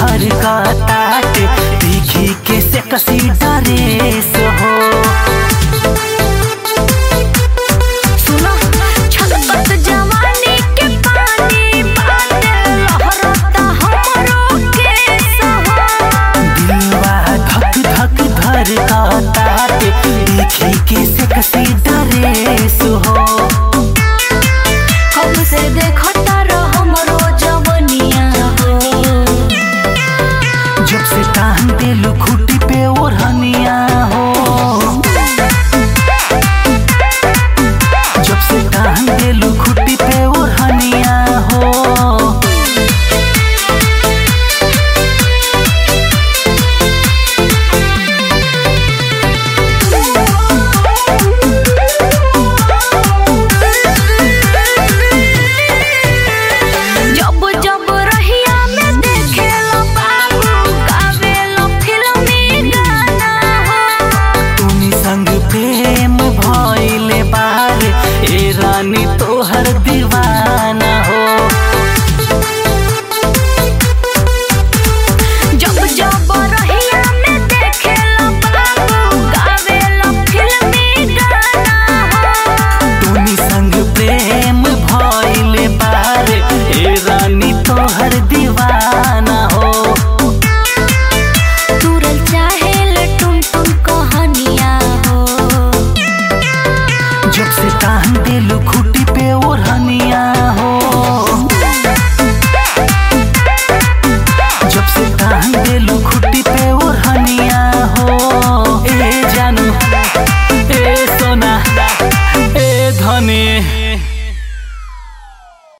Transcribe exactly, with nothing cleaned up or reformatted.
धर का ताटे दिखी के से कसी डरेस हो। सुनो छलकत जवानी के पानी बाटे लहरता हमरो केस हो। दिलवा धक धक धर का ताटे दिखी के से कसी डरेस हो। कब से देखता रह हमरो जवनिया हो। जब से कान दिल खुटी पे ओढ़निया हो। जब से कान दिल खुटी पे ओढ़निया हो। जब जब रहिया में देखेला बाबू गावेला फिल्मी गाना हो। तुनी संग प्रेम भइले बार ए रानी तोहर दीवाना हो। जब जब रहिया में देखेला बाबू गावेला फिल्मी गाना हो। तुनी संग प्रेम भइले बार ए रानी तोहर दीवाना हो। तुरल चाहेल टुम टुम कहानिया हो। जब से कान दिल खुटी